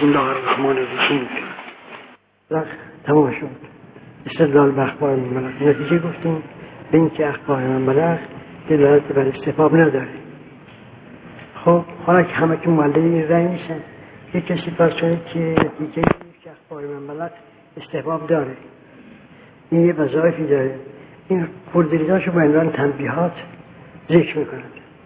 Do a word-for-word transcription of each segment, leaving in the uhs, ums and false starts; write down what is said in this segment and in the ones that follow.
بسم الله الرحمن الرحیم. تمام شد. استدلال به اخبار منبلغ. نتیجه گفتیم به این که اخبار منبلغ دلالت بر استحباب نداره. خب حالا که همه که مولدی رأی نیستن، یک کسی فرض کنید که نتیجه که اخبار منبلغ استحباب داره، این یه وظایفی داره، این خردریزاشو به عنوان تنبیهات ذکر میکنند.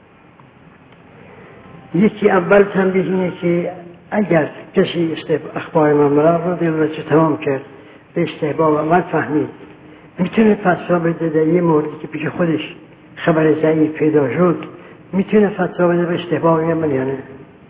یکی اول تنبیه اینه که اگر کسی اخبار منبلغ رو دلالتش تمام کرد به استحباب عمل فهمید، میتونه فتوا بده در یه موردی که پیش خودش خبر ضعیف پیدا شد، میتونه فتوا بده به استحباب عمل یا نه؟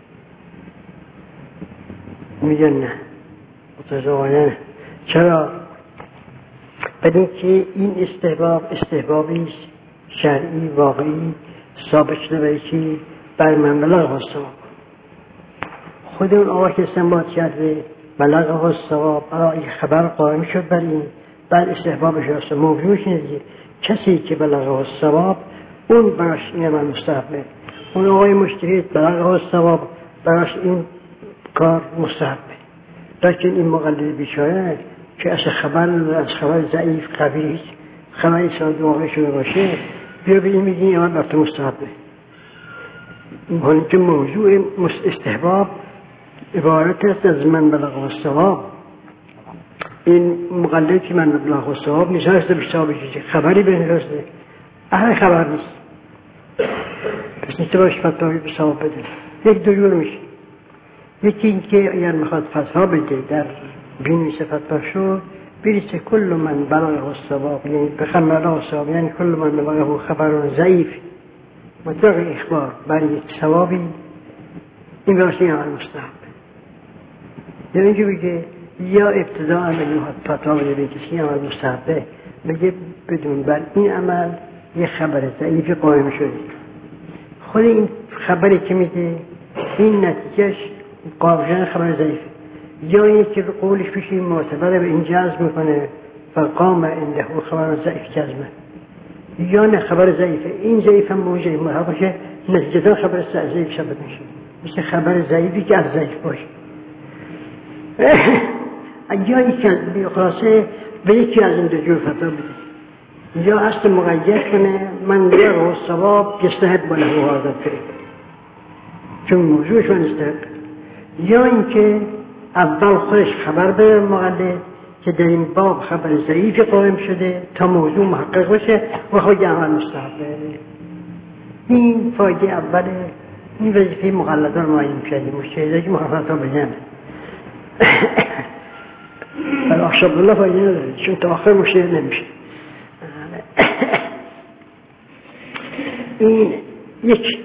میگن نه، متضاعفانه نه. چرا؟ بدین که این استحباب استحبابی شرعی واقعی ثابت شده به که بر منبلغ الصواب. خود اون آقا که استنباط کرده بلغ الصواب، برای خبر قائم شد بر این، بر استحبابش راست. موضوعش اینه دیگه، کسی که بلغ الصواب اون براش این عمل مستحبه. اون آقای مجتهد بلغ الصواب براش این کار مستحبه. لیکن این مقلد بیچاره که از خبر از خبر ضعیف قوی خبری ساده واقع شده باشه، بیا به این میگی این عمل برات مستحبه. حالی که موضوع استحباب عبارت است از من بلغ الصواب. این مقلد که من بلغ الصواب نیست، هسته بشتاب بشید خبری بنرسته، اهل خبر نیست، پس نیسته باش فتوایی به صواب بده. یک دو جور میشه. یکی این که اگر میخواد فتوا بده در بینویسه فتوا شد بریسه کل من بلغ الصواب، یعنی بخم بلغ الصواب یعنی کل من بلغه خبر ضعیف مطلق اخبار برای ثوابی، این برای عمل مستحب. یعنی اینکه بگه یا ابتداء بگه فتوا بده به کسی عمل مستحبه، بگه بدون بر این عمل یه خبر ضعیف قائم شده، خود این خبری که میده این نتیجهش قابل خبر ضعیفه، یا اینه که قولش پیش این معتبره به این جذب میکنه فقام عنده خبر ضعیف جزمه، یا نه خبر ضعیفه، این ضعیف هم موجه مرحب باشه نتیجه خبر ضعیف ثابت میشه، مثل خبر ضعیفی که از ضعیف باشه. یا این خلاصه به یکی از این دو جور فتوا بده، یا اصل مقید کنه من بلغ الصواب یستحب له هذا الفعل چون موضوعشون استحب، یا اینکه اول خودش خبر بده مقلد که در این باب خبر ضعیفی قائم شده تا موضوع محقق باشه و خود عمل مستحبه. این فایده اوله. این وظیفه مقلدان معین کرده مجتهدی که مخالفت ها بگن. بل اخشاب الله فایده نداره چون تا آخر مجتهد نمیشه. این یک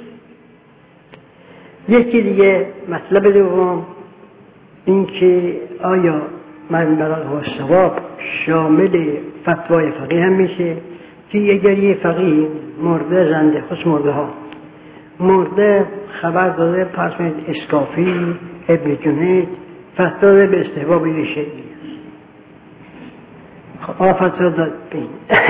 یکی دیگه مطلب دوم این که آیا من بلغ الصواب شامل فتوای فقیه هم میشه که اگر یه فقیه مرده زنده خصوص مرده ها مرده خبر داده پس کنید اسکافی ابن جنید فتوا به استحباب یه شیعی خب فتوا داد بین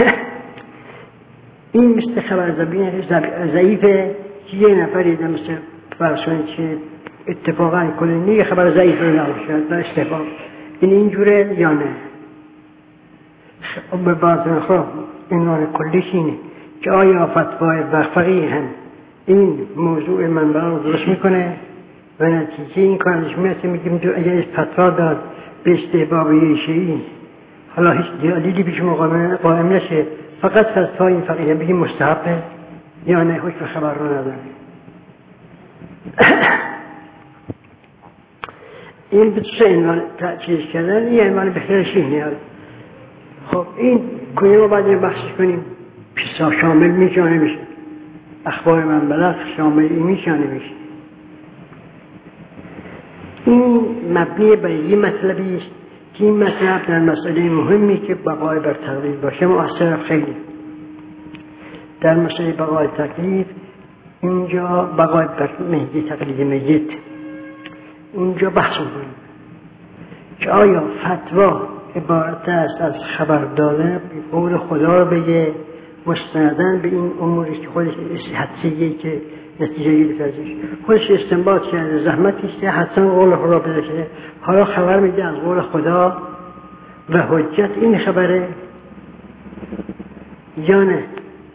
این مثل خبر ضعیفه که یه نفری ده مثل فرض کنید که اتفاقا کلینی یه خبر ضعیف رو نباشد در استحباب، این اینجوره یا نه؟ به باطن خواه عنوان کلیش اینه که آیا فتوای فقیه هم این موضوع منبع رو درست میکنه و نتیجه این کارش میاد میگیم تو اگر فتوا داد به استحباب یه شیعی حالا هیچ دلیلی پیش مقام قائم نشه فقط فتوای این فقیه بگیم مستحبه یا نه حکم خبر رو نداره. این به سه عنوان تأچیز کردن، یه عنوان بهترش اینه. خب این کنیم و بعد بحث کنیم پیسا شامل میشانه میشه، اخبار منبلغ شامل این میشانه میشه. این مبنی بر یه مطلبی است که این مطلب در مسئله مهمی که بقای بر تقلیل باشه مؤثر خیلی. در مسئله بقای تقلیل اینجا بقای بر مهدی تقلید میت اونجا بحث میکنیم که آیا فتوا عبارت است از خبر دادن به قول خدا رو بگه مستندن به این اموری که خودش حدسیه که نتیجه گرفته ازش، خودش استنباط کرده، زحمت کشیده، حتما قول خدا پیدا شده، حالا خبر میده از قول خدا و حجت این خبره یا نه؟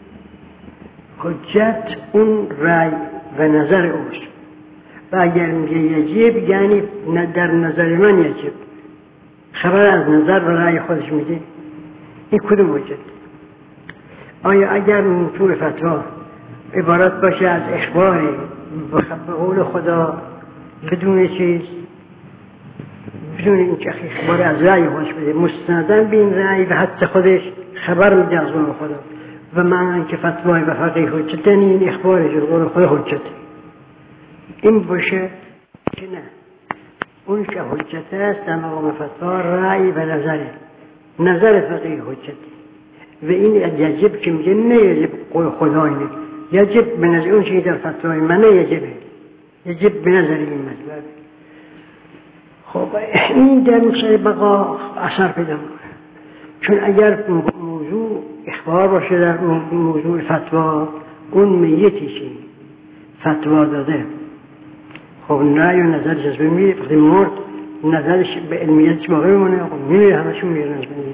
حجت اون رأی و نظر اوست و اگر میگه یجب یعنی در نظر من یجب، خبر از نظر و رأی خودش میده. این کدوم حجت؟ آیا اگر تو فتوا عبارت باشه از اخبار به قول خدا بدون چیز، بدون اینکه اخبار از رأی خودش بده، مستنداً به این رأی و حتی خودش خبر میده از قول خدا و معنی که فتوای و فقیه حجت، این اخبارش از قول خدا حجت. این باشه که نه، اون که حجت است در مقام فتوا رأی و نظره، نظر فقیه حجت و این یجب که میگه نه یجب قول خدا اینه، یجب به نظر اون چیزی در فتوای من یجبه، یجب به نظر این مطلب. خب این در مسئله بقا اثر پیدا میکنه، چون اگر موضوع اخبار باشه در موضوع فتوا، اون میتی چی فتوا داده، خب نه یا نظرش از بین میره، وقتی مرد نظرش به علمیتش باقی بمونه، خب میره همشون میرن از بین.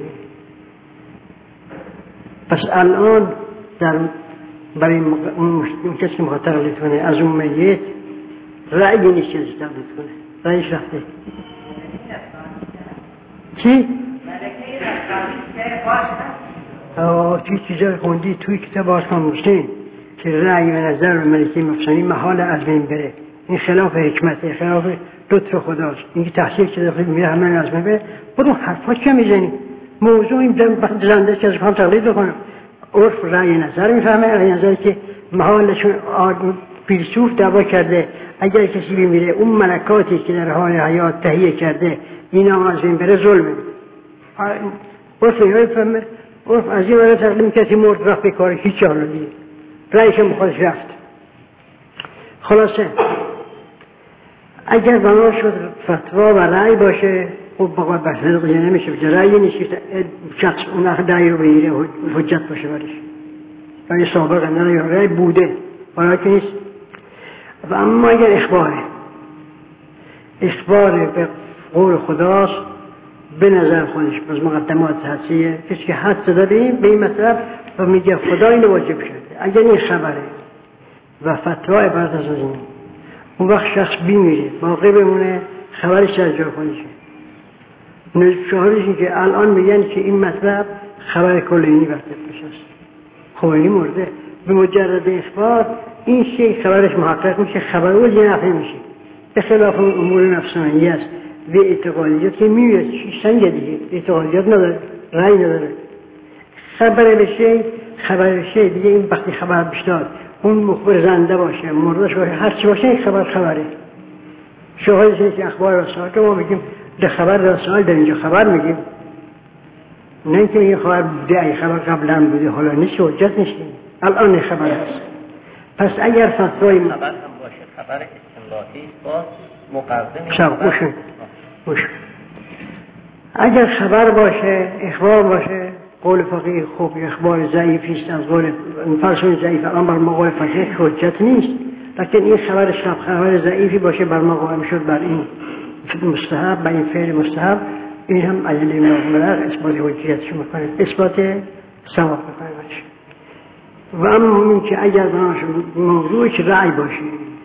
پس الان در برای اون کسی که مخاطر تقلید کنه از اون میت رأی نیست که ازش تقلید کنه، رأیش رفته. چی؟ آه توی چیزای خوندی توی کتاب آسان مسلم که رأی و نظر و ملکه مفصلی محال از بین بره، این خلاف حکمته، خلاف لطف خداست. اینکه تحصیل شده خیلی میره همه از بین بره، برون حرفا چه میزنی؟ موضوع این زنده که از هم تقلید بکنم. عرف رأی نظر میفهمه، رأی نظری که محالشون فیلسوف دعوا کرده اگر کسی بمیره اون ملکاتی که در حال حیات تهیه کرده اینا از بین بره ظلمه. عرف اینو بفهمه، عرف از این وقت تقلید کسی مرد رفت به کار هیچ حالا دیگه رأیش مخالف رفت. خلاصه اگر بنا شد فتوا و رأی باشه، خب بقا بحث قضیه نمیشه، بچه رأی نیست که شخص اون اخ رأی رو بگیره حجت باشه برش، رأی سابقه نه یا رأی بوده برای که نیست. و اما اگر اخباره اخبار به قول خداست به نظر خودش از مقدمات حدسیه، کسی که حد زده به این به این مطلب و میگه خدا اینو واجب کرده، اگر این خبره و فتوا عبارت از این، اون وقت شخص بیمیره باقی بمونه خبرش از جا خودشه. شاهدش که الان میگن که این مطلب خبر کلینی وقت بشه است، خمینی مرده، به مجرد اخبار این شیء خبرش محقق میشه، خبر او جنفه میشه، به خلاف امور نفسانی است و اعتقادیات که میوید سنگ دیگه اعتقادیات نداره، رأی نداره. خبر بشه خبر بشه دیگه این وقتی خبر بشتاد اون مخبر زنده باشه مردش باشه هر چی باشه این خبر خبره. شاهدش اینه که اخبار رسال که ما میگیم ده خبر رسال در اینجا خبر میگیم، نه اینکه این خبر بوده ای خبر قبلا بوده حالا نیست حجت نیست، الان خبر هست. پس اگر فتوای خبر هم باشه خبر استنباطی با مقدمه شب گوشون گوشون اگر خبر باشه اخبار باشه قول فقیه خوب اخبار ضعیفی است، از قول فرسون ضعیف الان بر ما قول فقیه حجت نیست، لیکن این خبر شب خبر ضعیفی باشه بر ما قائم شد بر این مستحب، بر این فعل مستحب، این هم علیه مبلغ اثبات حجیتش میکنه، اثبات ثواب میکنه باشه. و اما این که اگر بناش موضوعی که رأی باشه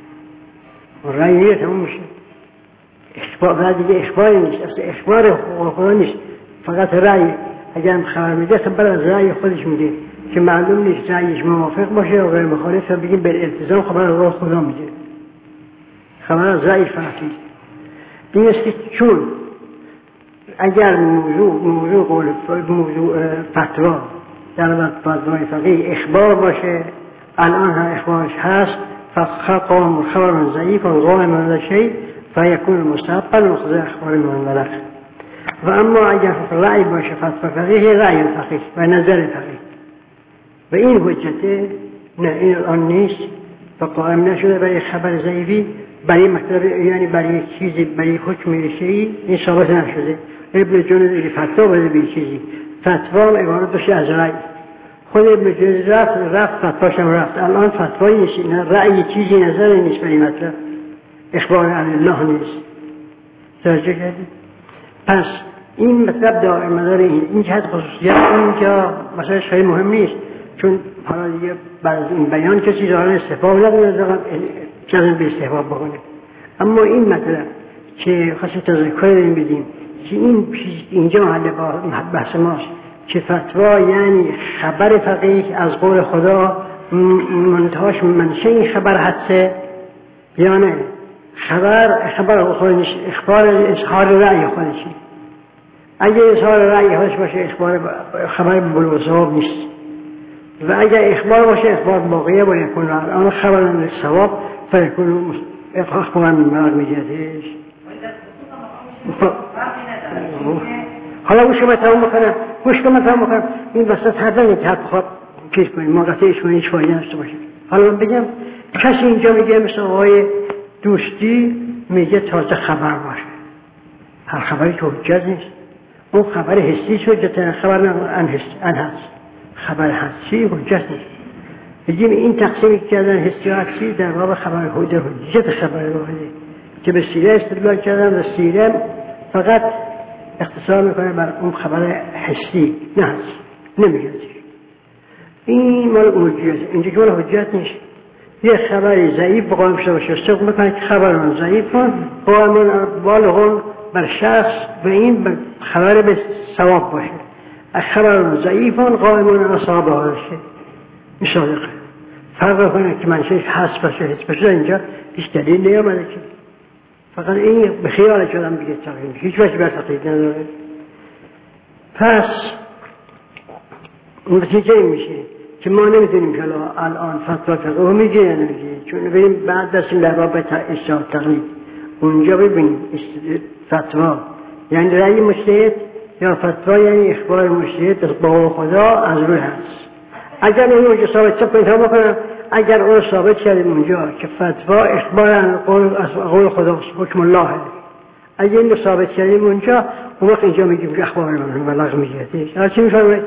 رأی نیه تمام میشه، اخبار دیگه اخباری نیست، اصلا اخبار خدا نیست، فقط رأی. اگر خبر میده خبر از رأی خودش میده که معلوم نیست رأیش موافق باشه یا غیر مخالف، بگیم به التزام خبر از خدا میده، خبر از رأی فرقی این است. چون اگر موضوع موضوع قول موضوع فتوا در فتوای فقیه اخبار باشه، الان هم اخبارش هست، فقام خبر ضعیف و قائم على شيء فيكون مستحبا وخذ اخبار من بلغ. و اما اگر رأی باشه فتوا فقیه رأی فقیه و نظر فقیه و این حجته نه، این الان نیست و قائم نشده برای خبر ضعیفی، برای مطلب یعنی برای چیزی برای حکم شیعی این ثابت نشده. ابن جنود فتوا بده به چیزی، فتوا عبارت باشه از رأی، خود ابن جوزی رفت رفت فتواشم رفت. الان فتوایی نیست، رأی چیزی نظری نیست برای مطلب، اخبار عن الله نیست. توجه کردید؟ پس این مطلب داره مدار این این که خصوصیت اینجا مثلا خیلی مهم نیست، چون حالا دیگه بعد از این بیان کسی داره استحباب نداره جزم به استحباب بکنه. اما این مطلب که خواستیم تذکر این بدیم که این اینجا محل بحث ماست که فتوا یعنی خبر فقیه از قول خدا منتهاش منشه این خبر حدثه یا نه خبر خبر خودش اخبار اظهار رأی خودش. اگه اظهار رأی خودش باشه اخبار خبر بلوغ ثواب نیست و اگر اخبار باشه اخبار واقعیه و یکون آن خبر من ثواب فیکون اخبار من مراد میگردش. حالا گوش کنم تمام بکنم گوش کنم تمام بکنم این وسط هر دنی که حد بخواد کش کنیم موقعیش کنیم هیچ فایده نشته باشه. حالا بگم کسی اینجا میگه مثل آقای دوستی میگه تازه خبر باشه، هر خبری که حجت نیست، اون خبر حسی حجت، خبر ان هست، خبر حسی حجت نیست. بگیم این تقسیمی که کردن حسی و حسی در باب خبر حجت حجت خبر واحده که به سیره استدلال کردن و سیره فقط اختصار میکنه بر اون خبر حسی نه حسی نمیگه. این مال حجت، اینجا که مال حجت نیست. یه خبری ضعیف بقایم شده باشه استقل میکنه که خبران ضعیف کن قائمون بالغون بر شخص و این خبر به ثواب باشه. خبران ضعیفون قائمون اصحابه باشه این صادقه. فرق کنه که منشهش حس باشه حس باشه اینجا هیچ دلیل نیامده که فقط این به خیال شدم بگه تقییم هیچ وجه بر تقیید نداره. پس نتیجه این میشه که ما نمیدونیم که الان فتوا فقه میگه یا نمیگه، چون بریم بعد دستیم در باب اجتهاد تقلید اونجا ببینیم فتوا یعنی رأی مجتهد یا فتوا یعنی اخبار مجتهد از با خدا از روی هست. اگر این اونجا ثابت شد کنید هم بکنم اگر اون ثابت کردیم اونجا که فتوا اخبار از قول خدا حکم الله، اگر این ثابت کردیم اونجا اون وقت اینجا میگیم که اخبار من بلغ میگه هر چی میفرمایید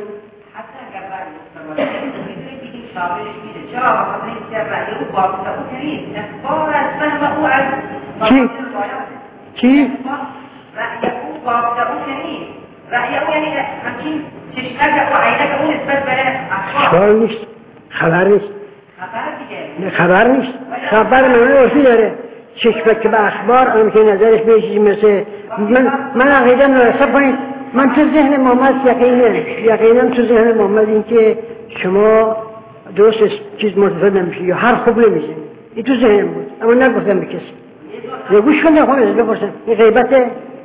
شاملش میده. چرا؟ بخاطر اینکه رأی او باطل او نیست. اخبار از فهم او از چی؟ چی؟ رأی او باطل او نیست. رأی او یعنی همچین چشمک و عینک او نسبت به اخبار نیست. خبر نیست. خبر دیگه. خبر نیست. خبر من عرفی داره. چشمک به اخبار هم که نظرش به چیزی مثل من من عقیدم نرسه کنید. من تو ذهن محمد یقینه یقینا تو ذهن محمد این که شما درست چیز متفاوت نمیشه یا هر خوب نمیشه. این تو ذهنم بود اما نگفتم به کسی. یا گوش کنم خواهم از بپرسم این غیبته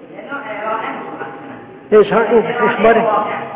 اخباره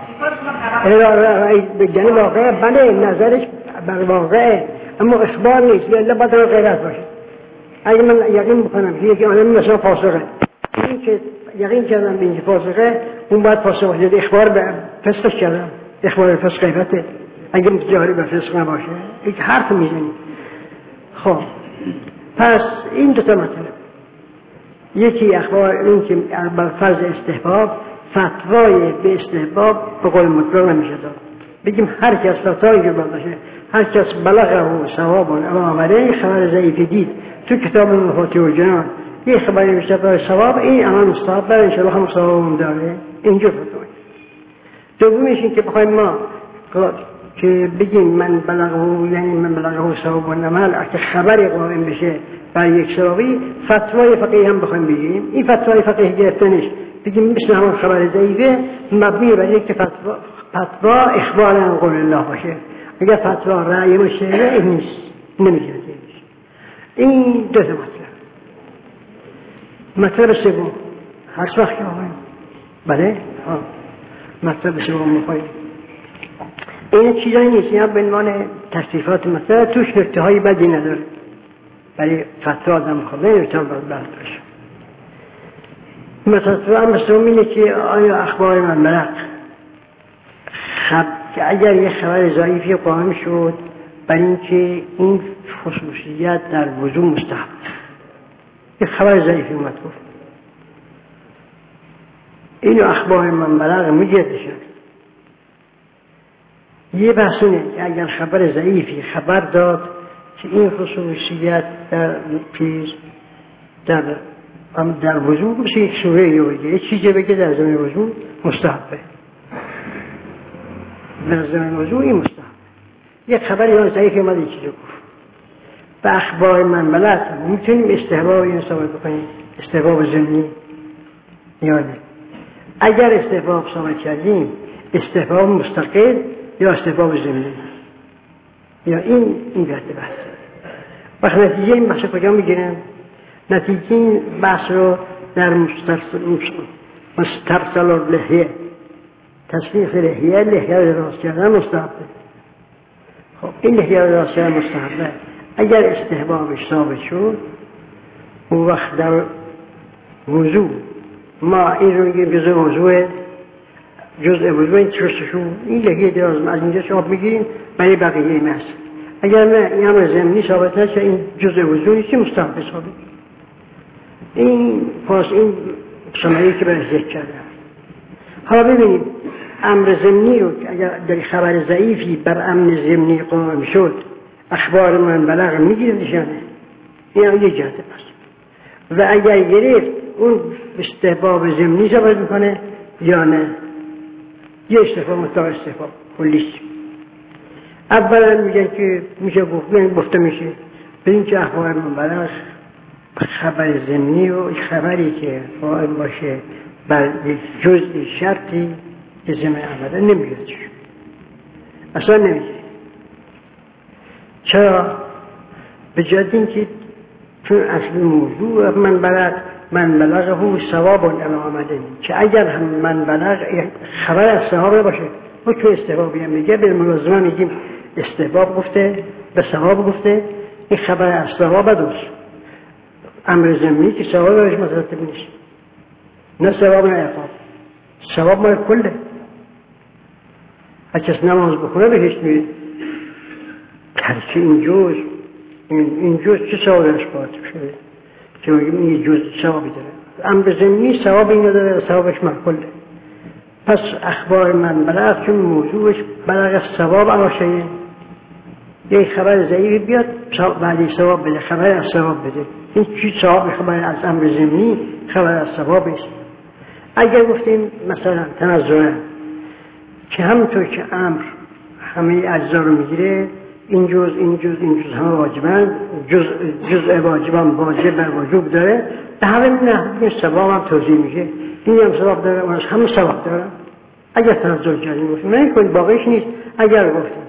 بگنی واقعه بله نظرش بر واقعه اما اخبار نیست یا الا باید غیبت باشه. اگه من یقین بکنم که یکی آنم مثلا فاسقه این که یقین کردم به اینکه فاسقه اون باید فاسقه باشه. اخبار به فسقش کردم اخبار فسق غیبته اگه متجاهری به فسق نباشه یک حرف میزنی. خب پس این دو تا مطلب یکی اخبار این که بر فرض استحباب فتوای به استحباب به قول مطلق نمیشه داد. بگیم هر کس فتوایی که باشه هر کس بلغه و ثوابون اما آمده خبر ضعیفی دید تو کتاب مفاتیح الجنان یه خبری میشه به ثواب این اما مستحب بر انشاءالله هم ثوابون داره. اینجا فتوای دومیش این که بخوایم ما که بگیم من بلغه یعنی من بلغه ثواب و نمال اگه خبری قائم بشه بر یک ثوابی فتوای فقیه هم بخوایم بگیم این فتوای فقیه گرفته نیست بگیم مثل همون خبر ضعیفه مبنی بر یک فتوا فتوا اخبار عن قول الله باشه. اگر فتوا رأی مشتهده این نیست نمیگه. این دو تا مطلب. مطلب سوم هر وقت که آقاییم بله ها مطلب سوم میخوایم این چیزایی نیست یا به عنوان تصریفات مثلا توش نکته های بدی نداره برای فتوا آدم خواه نمیتونم باید برد باشه. مثلا مثلا اینه که آیا اخبار من ملق خب که اگر یه خبر ضعیفی قائم شد برای اینکه این خصوصیت در وضو مستحب یه خبر ضعیفی اومد گفت اینو اخبار من بلغ میگردشن یه بحثونه که اگر خبر ضعیفی خبر داد که این خصوصیت در پیز در در وضوع مثل یک سوره یا بگه یک چیزی بگه در زمین وضوع مستحبه، در زمین وضوع این مستحبه. یک خبر یا ضعیفی اومد این چیزی گفت به اخبار من بلد میتونیم استحباب این ثابت بکنیم، استحباب ضمنی یا نه. اگر استحباب ثابت کردیم استحباب مستقل یا استحباب ضمنی یا این این جهت بحث. وقت نتیجه این بحث کجا میگیرم؟ نتیجه این بحث رو در مسترسل اللحیه، تصنیف لحیه، لحیه رو راست کردن مستحبه. خب این لحیه رو راست کردن مستحبه. اگر استحبابش ثابت شد اون وقت در وضوع ما این رو میگیم جزء وضوع، جزء وضوع این ترسشون این لحیه دراز از اینجا شاب میگیریم برای بقیه مست. اگر نه این امر ضمنی ثابت نشه این جزء وضوع نیست، مستحبه ثابت. این پاس این سمایی که برای ذکر کردم. حالا ببینیم امر ضمنی رو اگر در خبر ضعیفی بر امر ضمنی قائم شد اخبار من بلغ میگیره نشانه، این هم یه جهت پس. و اگر گرفت اون استحباب ضمنی ثابت میکنه یا نه، یه استحباب مطلق استحباب کلیست. اولا میگن که میشه گفت گفته میشه ببین که اخبار من بلغ خبر ضمنی و خبری که قائم باشه بر جزء شرطی که ضمن عمله نمیگیرش، اصلا نمیگیره. چرا؟ به جهت اینکه چون اصل موضوع من بلغ من بلغه ثواب علی عمله، که اگر هم من بلغ خبر از ثواب باشه ما تو استحبابی هم میگه به ملازمه میگیم استحباب گفته به ثواب گفته، این خبر از ثواب دوست امر ضمنی که ثواب بهش مترتب نیست، نه ثواب نه عقاب، ثواب مال کله. هر کس نماز بخونه بهش میره، هرچی این جز این جز چه ثوابی بهش باید شده که میگیم این جز ثوابی داره، امر ضمنی ثوابی نداره، ثوابش مال کله. پس اخبار من بلغ چون موضوعش بلغ ثواب علاشه، یک خبر ضعیفی بیاد بعدی ثواب بده، خبر از ثواب بده، این چی ثواب خبر از امر ضمنی خبر از ثواب است. اگر گفتیم مثلا تنظرا که همونطور که امر همه اجزا رو میگیره، این جز این جز این جز همه واجبن، جز جزء واجبان واجب بر وجوب داره، به همین نه این ثواب هم توضیح میشه، این هم ثواب داره اونش همه ثواب داره. اگر تنظر جاری گفتیم نه کنید باقیش نیست. اگر گفتیم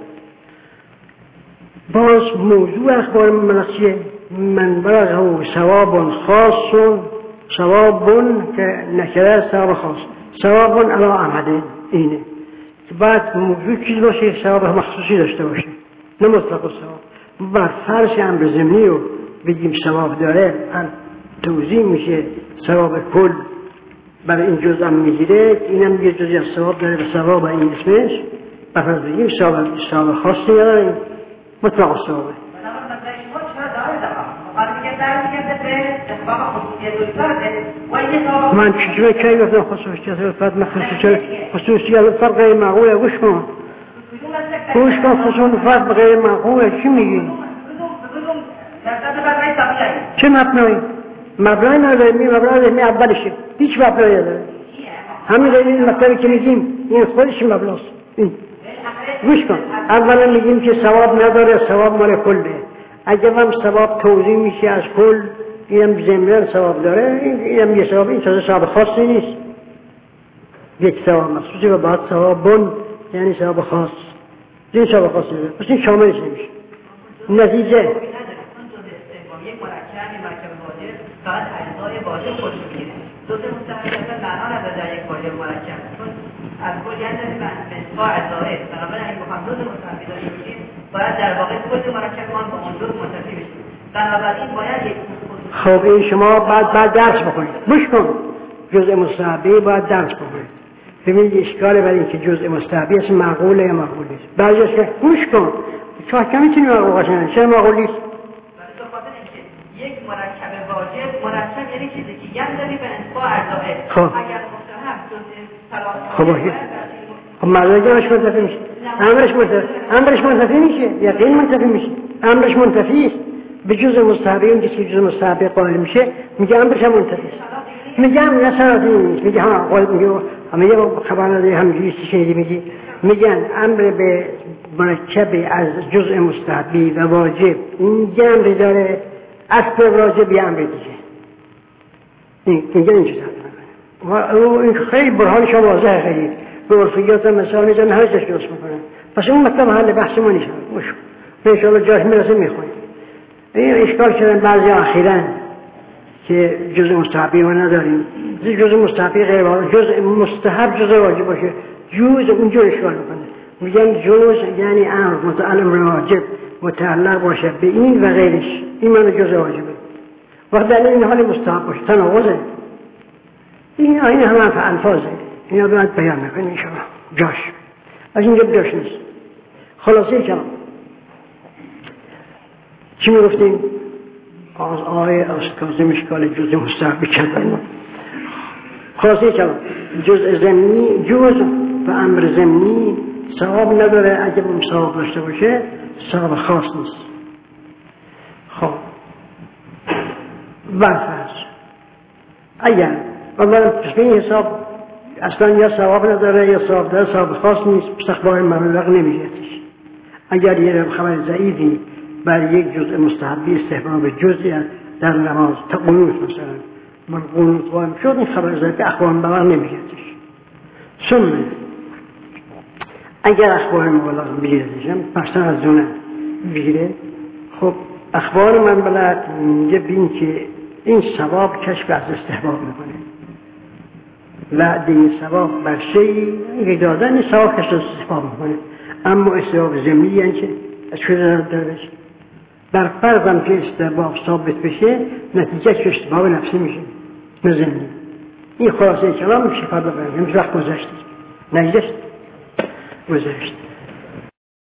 باز موضوع اخبار من چیه؟ من بلغه ثواب خاص، ثواب که نکره ثواب خاص، ثواب علی عمله، اینه که بعد موضوع چیز باشه ثواب مخصوصی داشته باشه نه مطلق ثواب. بر فرض امر ضمنی رو بگیم ثواب داره هم توضیح میشه ثواب کل برای این جزء هم میگیره، اینم یه جزئی از ثواب داره به ثواب این اسمش بفرض بگیم ثواب ثواب خاصی نداره مطلق ثوابه. من چجوری که گفتم خصوصیت الفرد خصوصیت خصوصیت الفرد غیر معقوله. گوش کن گوش کن خصوصیت الفرد غیر معقوله. چی میگی؟ چه مبنایی؟ مبنای نداره، می مبنای می اولشه، هیچ مبنایی نداره. همین این مطلبی که میگیم این خودش مبناست. گوش کن اولا میگیم که ثواب نداره، ثواب مال کله. اگه هم ثواب توضیح میشه از کل، اینم ضمن ثواب داره، اینم یه ثواب، این تازه ثواب خاصی نیست، یک ثواب مخصوصی و بعد ثواب بن یعنی ثواب خاص، این ثواب خاصی داره، پس این شاملش نمیشه. نتیجه یک مرکب مرکب واجب فقط اجزای واجب خودش میگیره، دو تا مستحب اصلا معنا نداره در یک واجب مرکب، چون از کل یعنی به انواع اجزای بنابراین اگه بخوام دو تا مستحب داشته باشیم باید در واقع کل مرکب ما با اون دو متصل بشه. بنابراین باید یک خب این شما بعد بعد درس بخونید. گوش کن جزء مستحبی باید درس بخونید ببینید اشکال برای اینکه جزء مستحبی اسم معقوله یا معقول نیست. بعضیش که گوش کن چرا که میتونی معقول باشه چرا معقول نیست؟ یک مرکب واجب مرکب یعنی چیزی که یندمی به انواع اجزای. خب اگر مستحب جزء خب باشه خب معنی جمعش متفق میشه. امرش منتفی امرش منتفی میشه، یقین منتفی میشه، امرش منتفی است. به جز مستحبی اون که جز مستحبی قائل میشه میگه امرش هم منتفی است. میگم نه صلاتی نیست، میگه ها قائل میگه همه یه خبر نداری همجوری شنیدی میگی میگن امر به مرکب از جزء مستحبی و واجب این امری داره، اصل واجب یه امر دیگه. این میگه این چیزا و این خیلی برهانش واضحه، خیلی به عرفیات مثال میزنه هر چیز درست میکنه. پس اون مطلب محل بحث ما نیست. مشو ان شاء الله جاش میرسه میخونیم. این اشکال کردن بعضی اخیراً که جزء مستحبی ما نداریم، جزء مستحبی غیر واجب، جزء مستحب جزء واجب باشه، جزء اونجا اشکال میکنه. میگن جزء یعنی امر متعلق واجب متعلق باشه به این و غیرش، این معنی جزء واجبه. وقت در این حال مستحب باشه تناقضه. این آینه همه الفاظه، اینا باید بیان میکنیم ان شاء الله جاش. از اینجا جاش نیست. خلاصه کلام چی میگفتیم؟ از آیه از کازم اشکال جزء مستحب کردن. خلاصه کلام جزء ضمنی جزء و امر ضمنی ثواب نداره، اگه اون ثواب داشته باشه ثواب خاص نیست. خب برفرض اگر اولا تصمیم حساب اصلا یا ثواب نداره یا ثواب داره، ثواب خاص نیست، استخبار مبلغ نمیگردش. اگر یه خبر ضعیفی بر یک جزء مستحبی استحباب جزئی در نماز تا قنوت مثلا من قنوت قایم شد، این خبر ضعیفی اخبار مبلغ نمیگردش. ثم اگر اخبار مبلغ بگیردش مثلا از دونه بگیره، خب اخبار مبلغ میگه بین که این ثواب کشف از استحباب میکنه و این ثواب بر شیء دادن این ثواب کشف از استحباب میکنه. اما استحباب ضمنی یعنی که از شده داره بر فرضم که استحباب ثابت بشه نتیجه که استحباب نفسی میشه نه ضمنی. این خلاصه کلام میشه فردا بریم، همیشه وقت گذشت نگذشت گذشت